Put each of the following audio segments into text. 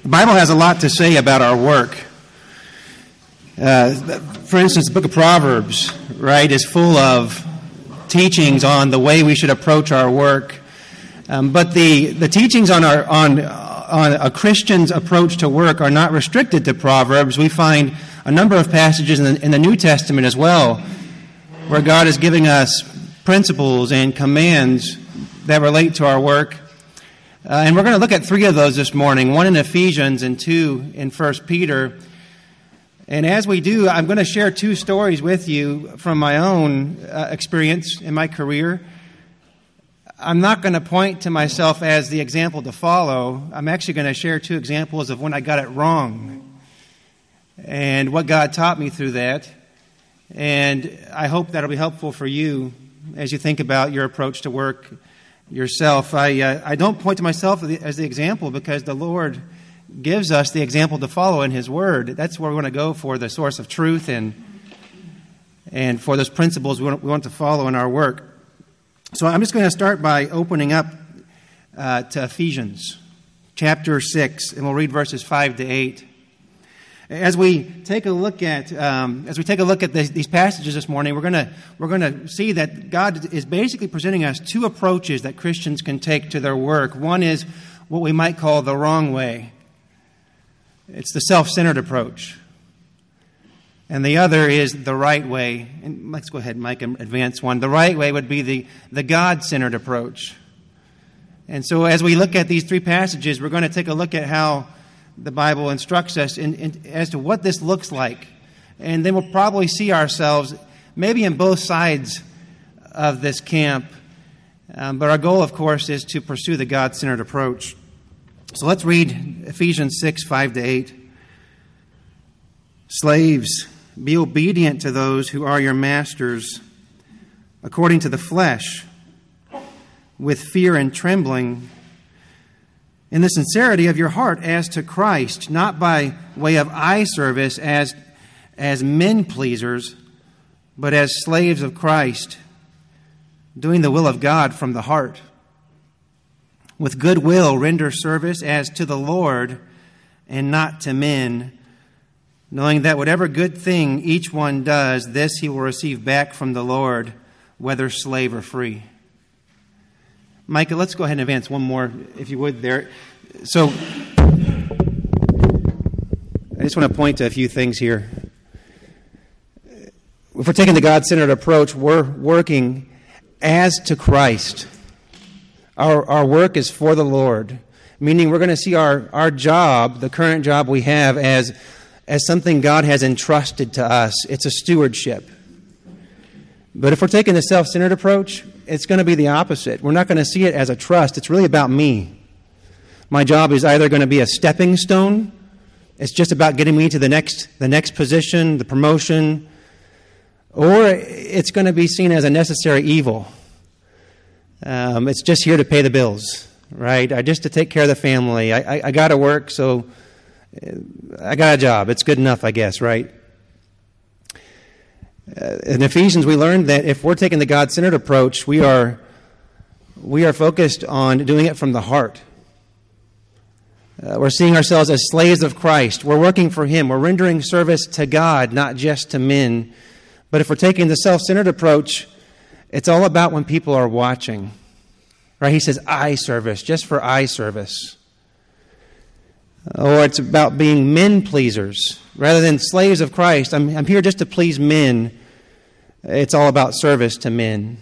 The Bible has a lot to say about our work. For instance, the book of Proverbs, right, is full of teachings on the way we should approach our work. But the teachings on a Christian's approach to work are not restricted to Proverbs. We find a number of passages in the New Testament as well, where God is giving us principles and commands that relate to our work. And we're going to look at 3 of those this morning, 1 in Ephesians and 2 in 1 Peter. And as we do, I'm going to share 2 stories with you from my own experience in my career. I'm not going to point to myself as the example to follow. I'm actually going to share 2 examples of when I got it wrong and what God taught me through that. And I hope that'll be helpful for you as you think about your approach to work yourself. I don't point to myself as the example because the Lord gives us the example to follow in His Word. That's where we want to go for the source of truth and for those principles we want to follow in our work. So I'm just going to start by opening up to Ephesians chapter 6, and we'll read verses 5 to 8. As we take a look at these passages this morning, we're going to see that God is basically presenting us 2 approaches that Christians can take to their work. One is what we might call the wrong way. It's the self-centered approach. And the other is the right way. And let's go ahead, Mike, and advance one. The right way would be the God-centered approach. And so as we look at these 3 passages, we're going to take a look at how the Bible instructs us as to what this looks like. And then we'll probably see ourselves maybe in both sides of this camp. But our goal, of course, is to pursue the God-centered approach. So let's read Ephesians 6, 5 to 8. Slaves, be obedient to those who are your masters, according to the flesh, with fear and trembling, in the sincerity of your heart as to Christ, not by way of eye service as men pleasers, but as slaves of Christ, doing the will of God from the heart. With good will render service as to the Lord and not to men, knowing that whatever good thing each one does, this he will receive back from the Lord, whether slave or free. Micah, let's go ahead and advance one more, if you would, there. So, I just want to point to a few things here. If we're taking the God-centered approach, we're working as to Christ. Our work is for the Lord, meaning we're going to see our job, the current job we have, as something God has entrusted to us. It's a stewardship. But if we're taking the self-centered approach, it's going to be the opposite. We're not going to see it as a trust. It's really about me. My job is either going to be a stepping stone. It's just about getting me to the next position, the promotion, or it's going to be seen as a necessary evil. It's just here to pay the bills, right? Just to take care of the family. I got to work, so I got a job. It's good enough, I guess, right? In Ephesians, we learned that if we're taking the God-centered approach, we are focused on doing it from the heart. We're seeing ourselves as slaves of Christ. We're working for Him. We're rendering service to God, not just to men. But if we're taking the self-centered approach, it's all about when people are watching. Right? He says eye service, just for eye service. Or it's about being men pleasers. Rather than slaves of Christ, I'm here just to please men. It's all about service to men.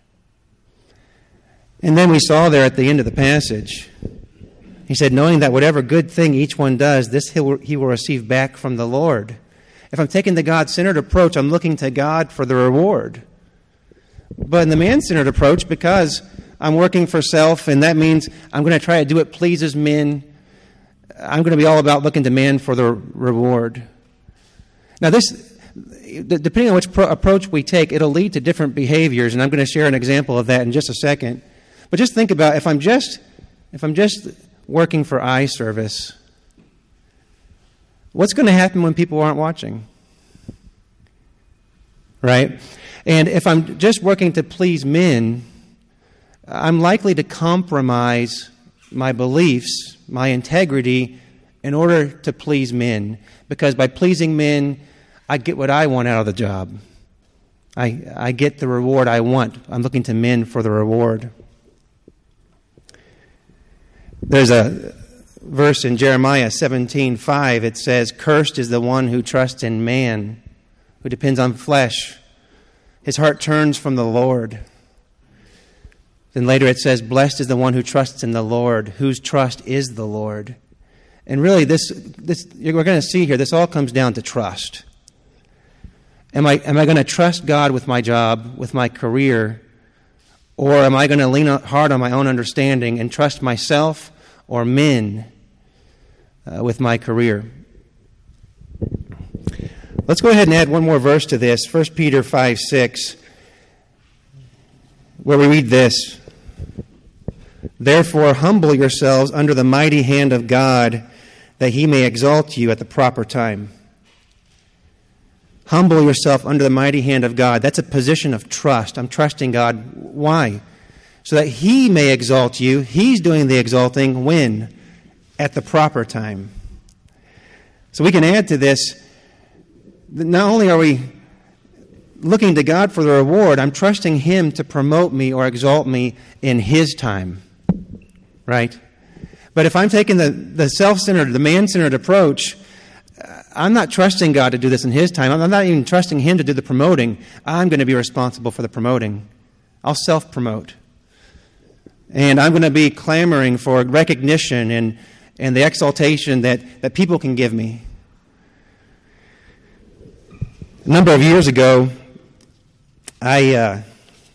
And then we saw there at the end of the passage, he said, knowing that whatever good thing each one does, this he will receive back from the Lord. If I'm taking the God-centered approach, I'm looking to God for the reward. But in the man-centered approach, because I'm working for self, and that means I'm going to try to do what pleases men, I'm going to be all about looking to man for the reward. Now this, depending on which approach we take, it'll lead to different behaviors, and I'm going to share an example of that in just a second. But just think about if I'm just working for eye service, what's going to happen when people aren't watching? Right? And if I'm just working to please men, I'm likely to compromise my beliefs, my integrity, in order to please men, because by pleasing men, I get what I want out of the job. I get the reward I want. I'm looking to men for the reward. There's a verse in Jeremiah 17:5. It says, "Cursed is the one who trusts in man, who depends on flesh. His heart turns from the Lord." Then later it says, "Blessed is the one who trusts in the Lord, whose trust is the Lord." And really, this we're going to see here, this all comes down to trust. Am I going to trust God with my job, with my career, or am I going to lean hard on my own understanding and trust myself or men with my career? Let's go ahead and add one more verse to this, 1 Peter 5:6, where we read this: "Therefore humble yourselves under the mighty hand of God, that he may exalt you at the proper time." Humble yourself under the mighty hand of God. That's a position of trust. I'm trusting God. Why? So that he may exalt you. He's doing the exalting when? At the proper time. So we can add to this, not only are we looking to God for the reward, I'm trusting him to promote me or exalt me in his time. Right? But if I'm taking the self-centered, the man-centered approach, I'm not trusting God to do this in his time. I'm not even trusting him to do the promoting. I'm going to be responsible for the promoting. I'll self-promote. And I'm going to be clamoring for recognition and the exaltation that people can give me. A number of years ago, I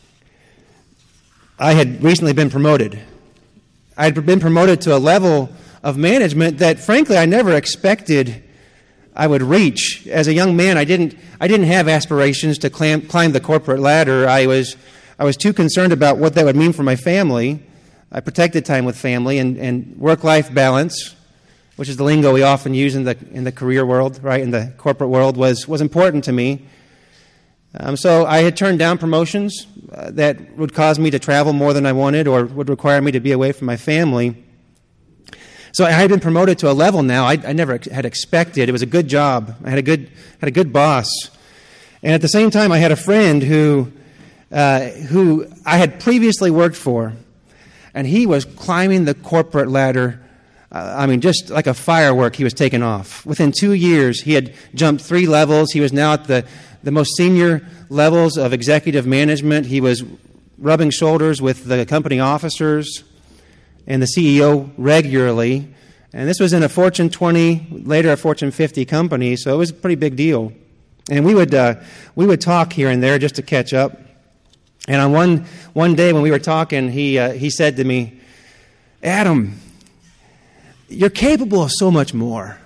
had recently been promoted. I had been promoted to a level of management that, frankly, I never expected I would reach. As a young man, I didn't have aspirations to climb the corporate ladder. I was too concerned about what that would mean for my family. I protected time with family and work-life balance, which is the lingo we often use in the career world, right? In the corporate world, was important to me. So I had turned down promotions that would cause me to travel more than I wanted or would require me to be away from my family. So I had been promoted to a level now I never had expected. It was a good job. I had a good boss. And at the same time, I had a friend who I had previously worked for, and he was climbing the corporate ladder. Just like a firework, he was taking off. Within 2 years, he had jumped 3 levels. He was now at the most senior levels of executive management. He was rubbing shoulders with the company officers and the CEO regularly. And this was in a Fortune 20, later a Fortune 50 company, so it was a pretty big deal. And we would talk here and there just to catch up. And on one day when we were talking, he said to me, "Adam, you're capable of so much more.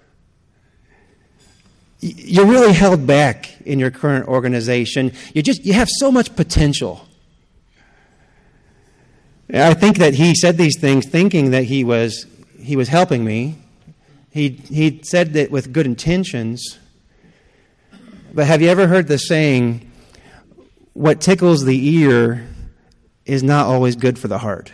You're really held back in your current organization. You have so much potential." I think that he said these things thinking that he was helping me. He said that with good intentions. But have you ever heard the saying, "What tickles the ear is not always good for the heart"?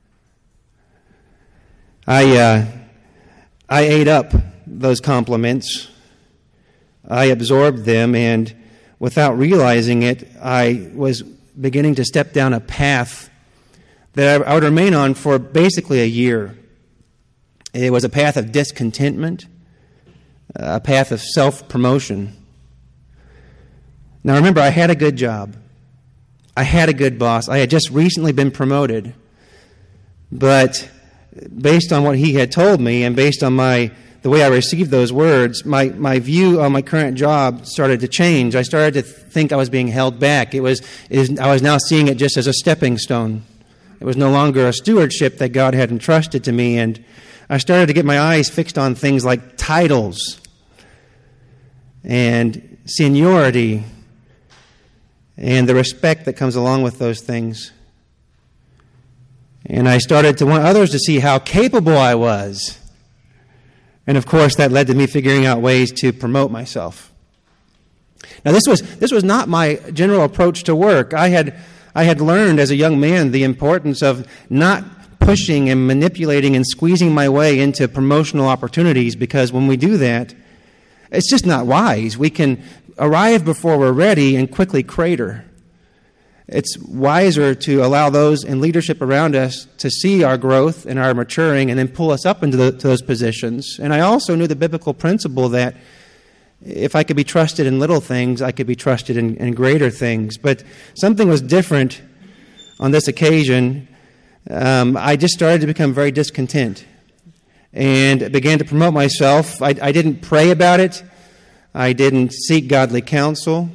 I ate up those compliments. I absorbed them, and without realizing it, I was beginning to step down a path that I would remain on for basically a year. It was a path of discontentment, a path of self-promotion. Now remember, I had a good job. I had a good boss. I had just recently been promoted. But based on what he had told me and based on the way I received those words, my view on my current job started to change. I started to think I was being held back. I was now seeing it just as a stepping stone. It was no longer a stewardship that God had entrusted to me, and I started to get my eyes fixed on things like titles and seniority and the respect that comes along with those things. And I started to want others to see how capable I was. And of course, that led to me figuring out ways to promote myself. Now, this was not my general approach to work. I had learned as a young man the importance of not pushing and manipulating and squeezing my way into promotional opportunities, because when we do that, it's just not wise. We can arrive before we're ready and quickly crater. It's wiser to allow those in leadership around us to see our growth and our maturing and then pull us up into those positions. And I also knew the biblical principle that if I could be trusted in little things, I could be trusted in greater things. But something was different on this occasion. I just started to become very discontent and began to promote myself. I didn't pray about it. I didn't seek godly counsel.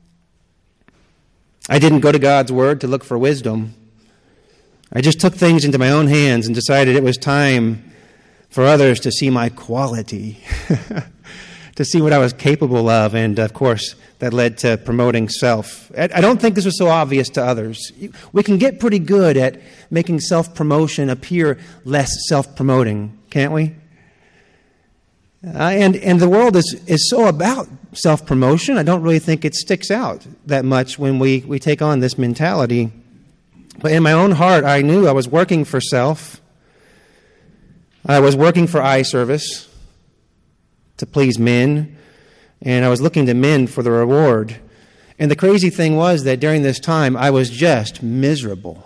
I didn't go to God's Word to look for wisdom. I just took things into my own hands and decided it was time for others to see my quality, to see what I was capable of, and of course, that led to promoting self. I don't think this was so obvious to others. We can get pretty good at making self-promotion appear less self-promoting, can't we? And the world is so about self-promotion, I don't really think it sticks out that much when we take on this mentality. But in my own heart, I knew I was working for self. I was working for eye service to please men, and I was looking to men for the reward. And the crazy thing was that during this time, I was just miserable.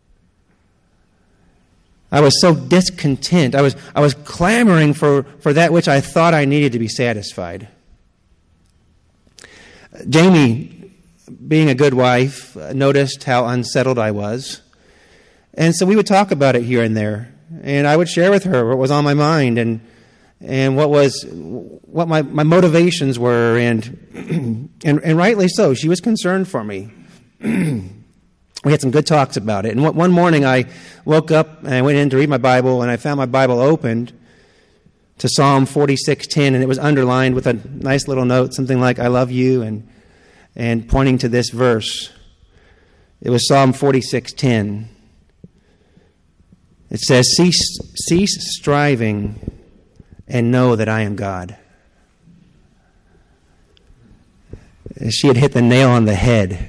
I was so discontent. I was clamoring for that which I thought I needed to be satisfied. Jamie, being a good wife, noticed how unsettled I was. And so we would talk about it here and there. And I would share with her what was on my mind and what my motivations were, and rightly so. She was concerned for me. We had some good talks about it. And one morning I woke up and I went in to read my Bible, and I found my Bible opened to Psalm 46:10, and it was underlined with a nice little note, something like, I love you, and pointing to this verse. It was Psalm 46:10. It says, cease striving and know that I am God. She had hit the nail on the head.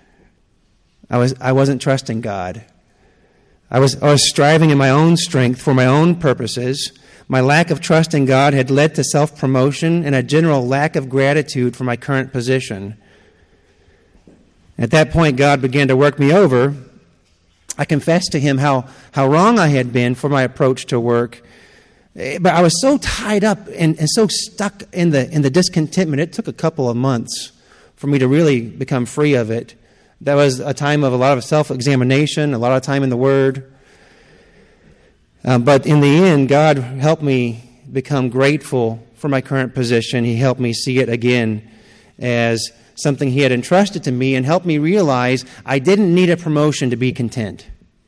I wasn't trusting God. I was striving in my own strength for my own purposes. My lack of trust in God had led to self-promotion and a general lack of gratitude for my current position. At that point, God began to work me over. I confessed to Him how wrong I had been for my approach to work. But I was so tied up and so stuck in the discontentment. It took a couple of months for me to really become free of it. That was a time of a lot of self-examination, a lot of time in the Word. But in the end, God helped me become grateful for my current position. He helped me see it again as something He had entrusted to me, and helped me realize I didn't need a promotion to be content.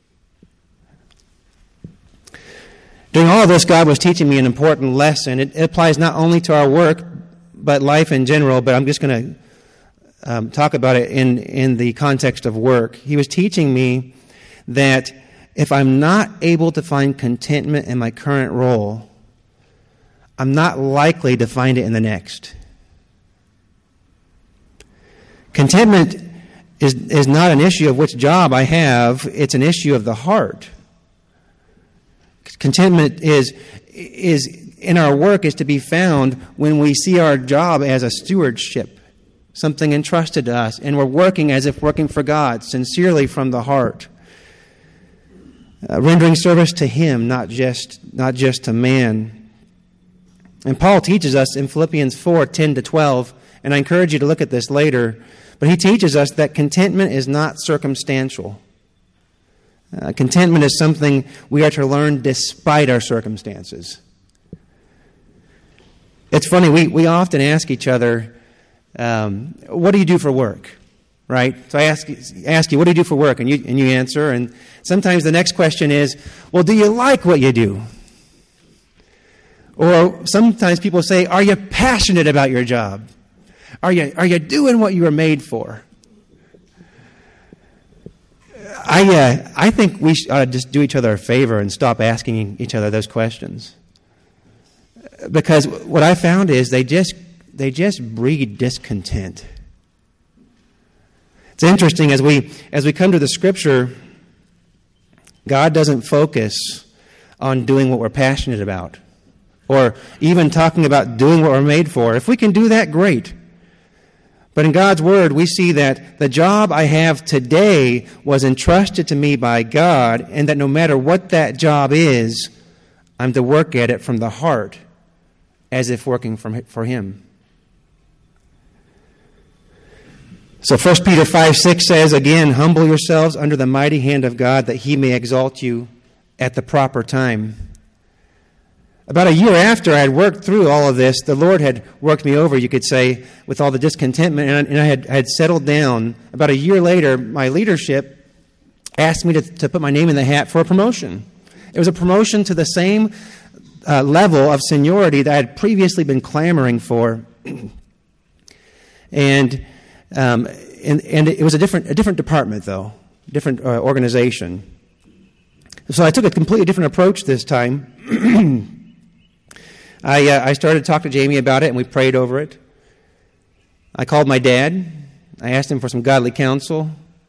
During all of this, God was teaching me an important lesson. It applies not only to our work, but life in general, but I'm just going to talk about it in the context of work. He was teaching me that if I'm not able to find contentment in my current role, I'm not likely to find it in the next. Contentment is not an issue of which job I have, it's an issue of the heart. Contentment is in our work is to be found when we see our job as a stewardship, something entrusted to us, and we're working as if working for God, sincerely from the heart, rendering service to Him, not just to man. And Paul teaches us in Philippians 4:10-12, and I encourage you to look at this later, but he teaches us that contentment is not circumstantial. Contentment is something we are to learn despite our circumstances. It's funny, we often ask each other, what do you do for work? Right? So I ask you, what do you do for work? And you answer, and sometimes the next question is, well, do you like what you do? Or sometimes people say, are you passionate about your job? Are you doing what you were made for? I think we ought to just do each other a favor and stop asking each other those questions. Because what I found is they just breed discontent. It's interesting as we come to the Scripture, God doesn't focus on doing what we're passionate about, or even talking about doing what we're made for. If we can do that, great. But in God's Word, we see that the job I have today was entrusted to me by God, and that no matter what that job is, I'm to work at it from the heart, as if working for Him. So 1 Peter 5:6 says, again, humble yourselves under the mighty hand of God, that He may exalt you at the proper time. About a year after I had worked through all of this, the Lord had worked me over, you could say, with all the discontentment, and I had settled down. About a year later, my leadership asked me to put my name in the hat for a promotion. It was a promotion to the same level of seniority that I had previously been clamoring for. And it was a different department, though, different organization. So I took a completely different approach this time. I started to talk to Jamie about it, and we prayed over it. I called my dad. I asked him for some godly counsel.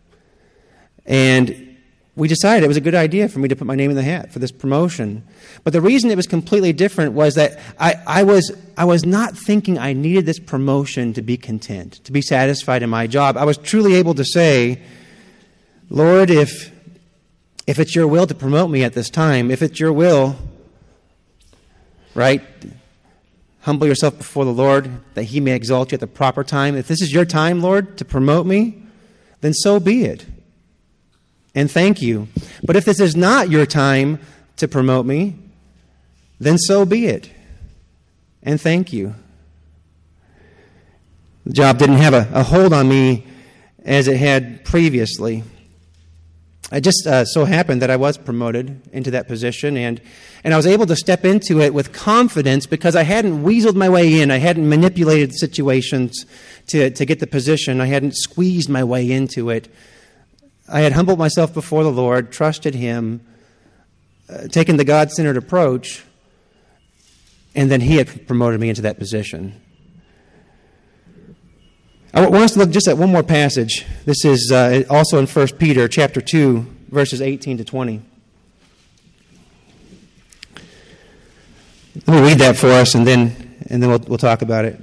And we decided it was a good idea for me to put my name in the hat for this promotion. But the reason it was completely different was that I was not thinking I needed this promotion to be content, to be satisfied in my job. I was truly able to say, Lord, if it's your will to promote me at this time, if it's your will, right? Humble yourself before the Lord, that He may exalt you at the proper time. If this is your time, Lord, to promote me, then so be it. And thank you. But if this is not your time to promote me, then so be it. And thank you. The job didn't have a hold on me as it had previously. It just so happened that I was promoted into that position, and I was able to step into it with confidence because I hadn't weaseled my way in. I hadn't manipulated situations to get the position. I hadn't squeezed my way into it. I had humbled myself before the Lord, trusted Him, taken the God-centered approach, and then He had promoted me into that position. I want us to look just at one more passage. This is also in 1 Peter chapter 2, verses 18 to 20. Let me read that for us, and then we'll talk about it.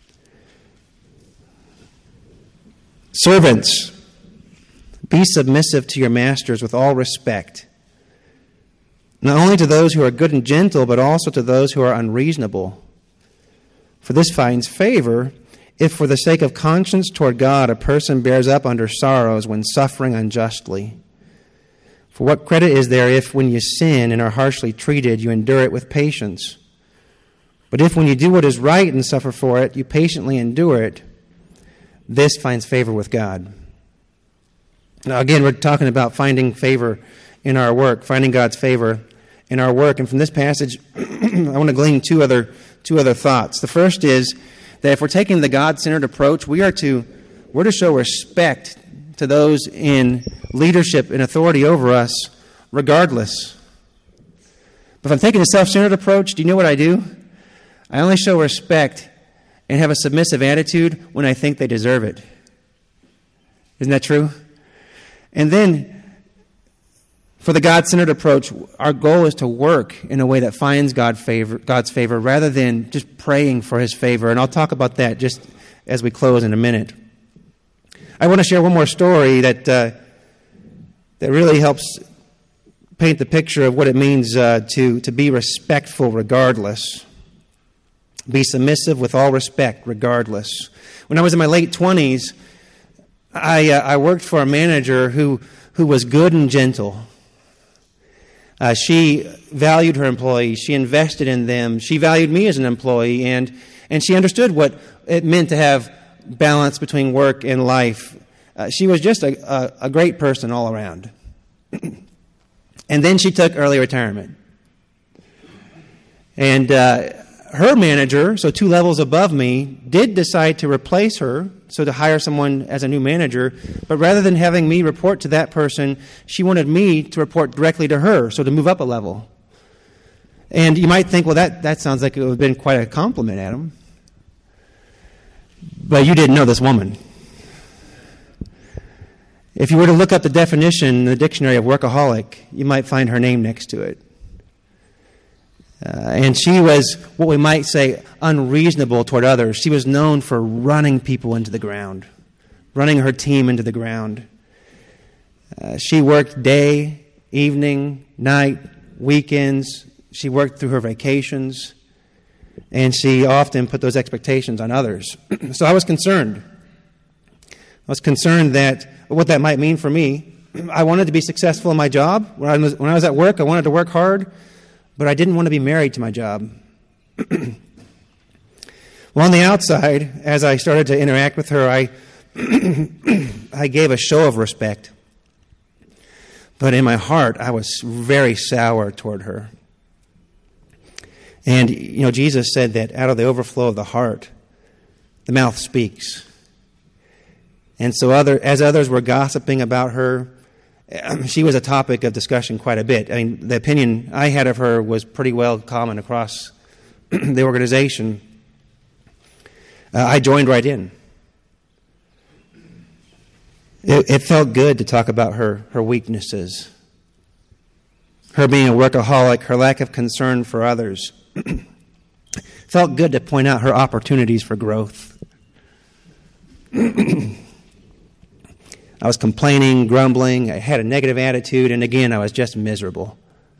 Servants, be submissive to your masters with all respect, not only to those who are good and gentle, but also to those who are unreasonable. For this finds favor if for the sake of conscience toward God a person bears up under sorrows when suffering unjustly. For what credit is there if when you sin and are harshly treated you endure it with patience? But if when you do what is right and suffer for it, you patiently endure it, this finds favor with God. Now again, we're talking about finding favor in our work, finding God's favor in our work. And from this passage, I want to glean two other thoughts. The first is that if we're taking the God-centered approach, we're to show respect to those in leadership and authority over us, regardless. But if I'm taking a self-centered approach, do you know what I do? I only show respect and have a submissive attitude when I think they deserve it. Isn't that true? And then, for the God-centered approach, our goal is to work in a way that finds God's favor rather than just praying for His favor. And I'll talk about that just as we close in a minute. I want to share one more story that really helps paint the picture of what it means to be respectful regardless. Be submissive with all respect regardless. When I was in my late 20s, I worked for a manager who was good and gentle. She valued her employees. She invested in them. She valued me as an employee, and she understood what it meant to have balance between work and life. She was just a great person all around. And then she took early retirement. And her manager, so 2 levels above me, did decide to replace her, so to hire someone as a new manager. But rather than having me report to that person, she wanted me to report directly to her, so to move up a level. And you might think, well, that sounds like it would have been quite a compliment, Adam. But you didn't know this woman. If you were to look up the definition in the dictionary of workaholic, you might find her name next to it. And she was what we might say unreasonable toward others. She was known for running people into the ground, running her team into the ground. She worked day, evening, night, weekends. She worked through her vacations. And she often put those expectations on others. So I was concerned. I was concerned that what that might mean for me. I wanted to be successful in my job. When I was at work, I wanted to work hard. But I didn't want to be married to my job. Well, on the outside, as I started to interact with her, I gave a show of respect. But in my heart, I was very sour toward her. And, Jesus said that out of the overflow of the heart, the mouth speaks. And so as others were gossiping about her, she was a topic of discussion quite a bit. I mean, the opinion I had of her was pretty well common across the organization. I joined right in. It felt good to talk about her weaknesses, her being a workaholic, her lack of concern for others. Felt good to point out her opportunities for growth. I was complaining, grumbling, I had a negative attitude, and again, I was just miserable.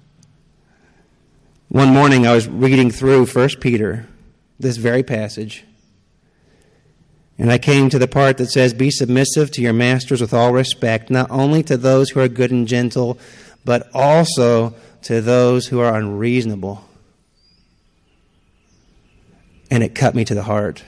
One morning, I was reading through 1 Peter, this very passage, and I came to the part that says, "Be submissive to your masters with all respect, not only to those who are good and gentle, but also to those who are unreasonable." And it cut me to the heart.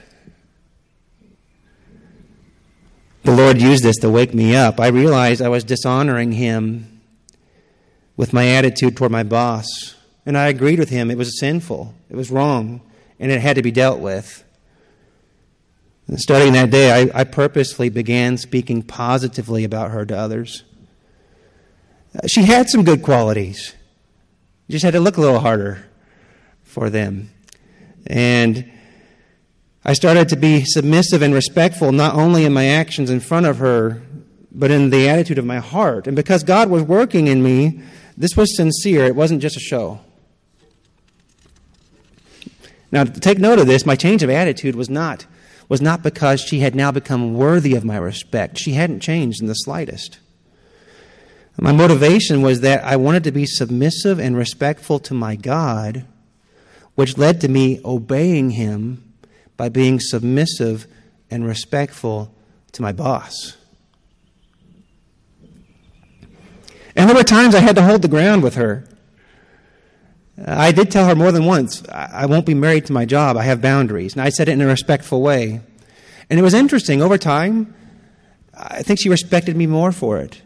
The Lord used this to wake me up. I realized I was dishonoring Him with my attitude toward my boss. And I agreed with him. It was sinful. It was wrong. And it had to be dealt with. And starting that day, I purposefully began speaking positively about her to others. She had some good qualities. You just had to look a little harder for them. And I started to be submissive and respectful, not only in my actions in front of her, but in the attitude of my heart. And because God was working in me, this was sincere. It wasn't just a show. Now, take note of this. My change of attitude was not because she had now become worthy of my respect. She hadn't changed in the slightest. My motivation was that I wanted to be submissive and respectful to my God, which led to me obeying Him by being submissive and respectful to my boss. And there were times I had to hold the ground with her. I did tell her more than once, I won't be married to my job. I have boundaries. And I said it in a respectful way. And it was interesting. Over time, I think she respected me more for it.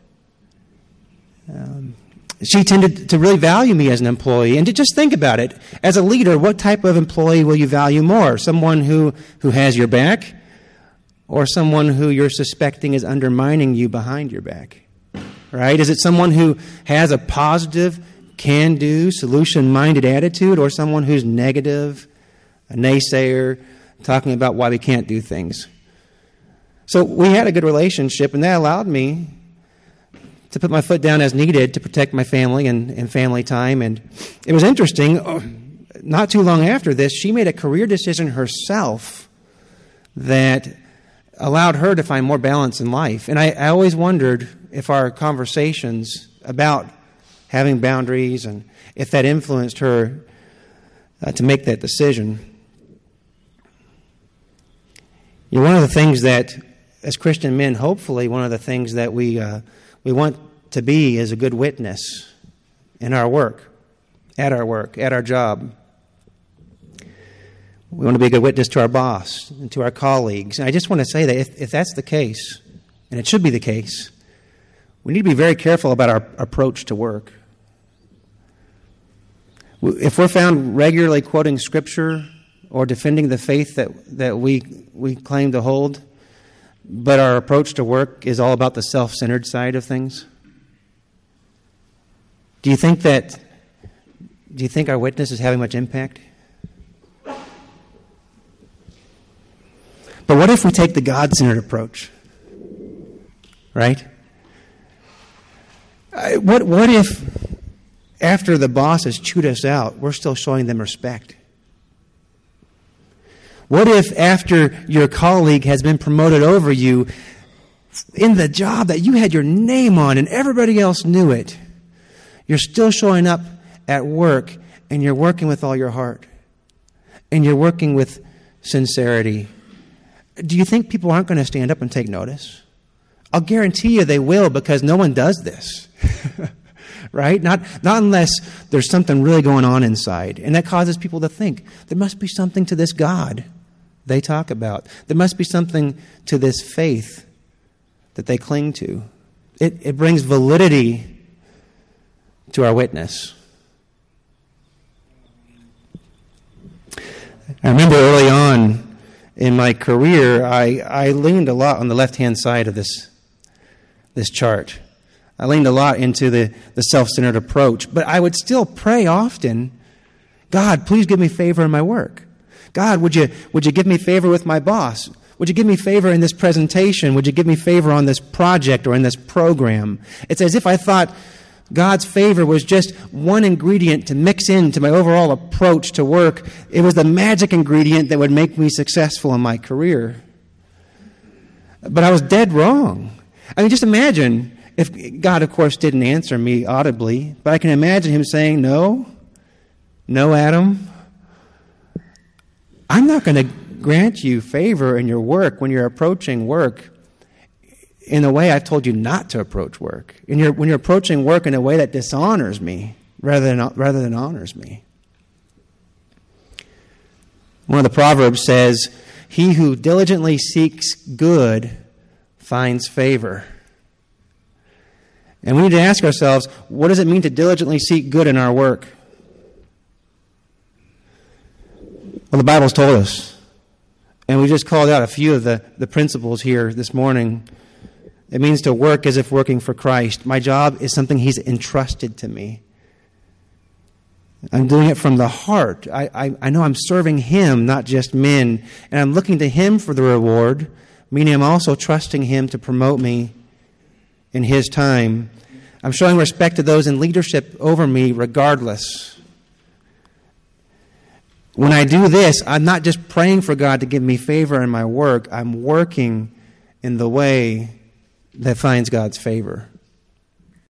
She tended to really value me as an employee. And to just think about it, as a leader, what type of employee will you value more? Someone who has your back, or someone who you're suspecting is undermining you behind your back? Right? Is it someone who has a positive, can-do, solution-minded attitude, or someone who's negative, a naysayer, talking about why we can't do things? So we had a good relationship, and that allowed me to put my foot down as needed to protect my family and family time. And it was interesting, not too long after this, she made a career decision herself that allowed her to find more balance in life. And I always wondered if our conversations about having boundaries and if that influenced her to make that decision. You know, one of the things that, as Christian men, hopefully one of the things that we want to be is a good witness in our work, at our job. We want to be a good witness to our boss and to our colleagues. And I just want to say that if that's the case, and it should be the case, we need to be very careful about our approach to work. If we're found regularly quoting Scripture or defending the faith that we claim to hold, but our approach to work is all about the self-centered side of things, do you think our witness is having much impact? But what if we take the God-centered approach? Right? What if after the boss has chewed us out, we're still showing them respect? What if after your colleague has been promoted over you in the job that you had your name on and everybody else knew it, you're still showing up at work and you're working with all your heart and you're working with sincerity? Do you think people aren't going to stand up and take notice? I'll guarantee you they will, because no one does this. Right? Not unless there's something really going on inside. And that causes people to think, there must be something to this God they talk about. There must be something to this faith that they cling to. It brings validity to our witness. I remember early on in my career, I leaned a lot on the left-hand side of this chart. I leaned a lot into the self-centered approach, but I would still pray often, God, please give me favor in my work. God, would you give me favor with my boss? Would you give me favor in this presentation? Would you give me favor on this project or in this program? It's as if I thought God's favor was just one ingredient to mix into my overall approach to work. It was the magic ingredient that would make me successful in my career. But I was dead wrong. I mean, just imagine if God, of course, didn't answer me audibly, but I can imagine him saying, no, Adam, I'm not going to grant you favor in your work when you're approaching work in a way I've told you not to approach work. When you're approaching work in a way that dishonors me rather than honors me. One of the Proverbs says, he who diligently seeks good finds favor. And we need to ask ourselves, what does it mean to diligently seek good in our work? Well, the Bible's told us. And we just called out a few of the principles here this morning. It means to work as if working for Christ. My job is something he's entrusted to me. I'm doing it from the heart. I know I'm serving him, not just men. And I'm looking to him for the reward, meaning I'm also trusting him to promote me in his time. I'm showing respect to those in leadership over me regardless. When I do this, I'm not just praying for God to give me favor in my work. I'm working in the way that finds God's favor.